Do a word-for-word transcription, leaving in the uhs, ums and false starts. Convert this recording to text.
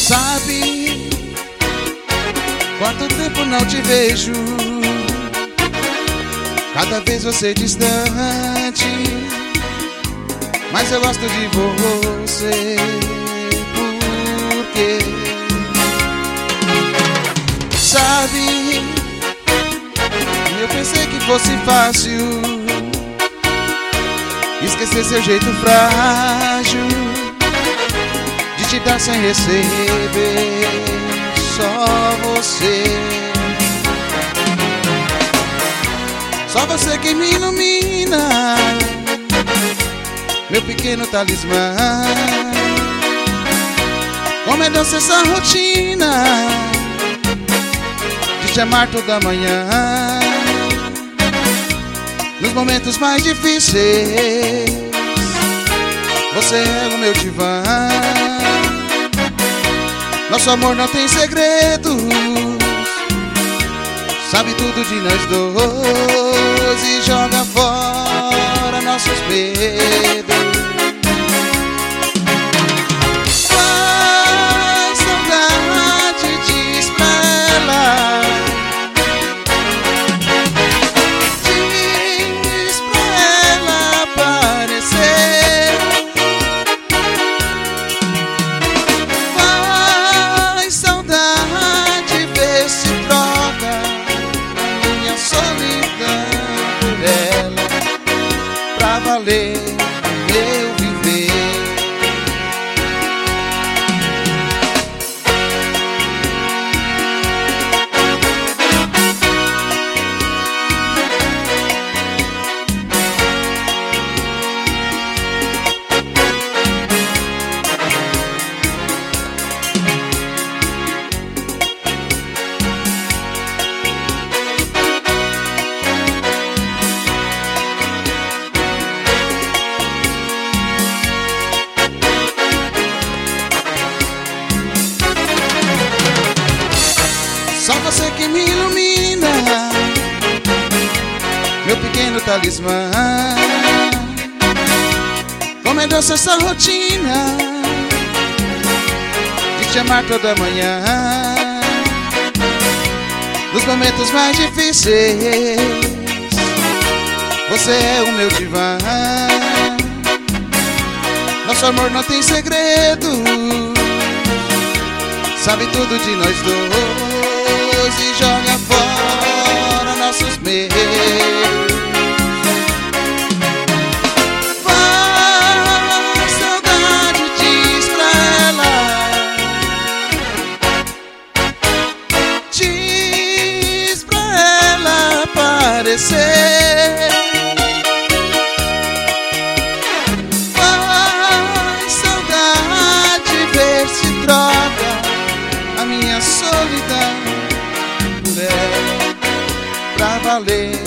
Sabe quanto tempo não te vejo, cada vez você distante, mas eu gosto de você. Porque sabe, eu pensei que fosse fácil esquecer seu jeito frágil de te dar sem receber, só você. Só você quem me ilumina, meu pequeno talismã. Como é doce essa rotina de te amar toda manhã, nos momentos mais difíceis. Você é o meu divã. Nosso amor não tem segredos, sabe tudo de nós dois e joga fora nossos medos. Faz saudade, diz pra ela, diz pra ela aparecer. Faz saudade, vê se troca a minha solidão por ela, pra valer meu viver. Só você que me ilumina, meu pequeno talismã. Como é doce essa rotina de te amar toda manhã, nos momentos mais difíceis. Você é o meu divã. Nosso amor não tem segredo, sabe tudo de nós dois e joga fora nossos medos. Faz saudade, diz pra ela, diz pra ela aparecer. Faz saudade, ver se troca a minha solidão por ela, pra valer